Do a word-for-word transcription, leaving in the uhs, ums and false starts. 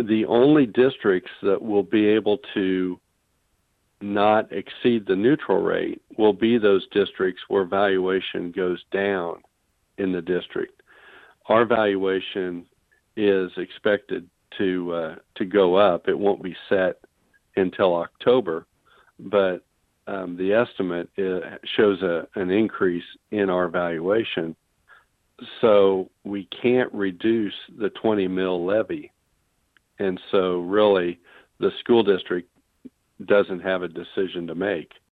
the only districts that will be able to not exceed the neutral rate will be those districts where valuation goes down in the district. Our valuation is expected to uh, to go up. It won't be set until October, but um, the estimate uh, shows a, an increase in our valuation. So we can't reduce the twenty mil levy. And so really the school district doesn't have a decision to make.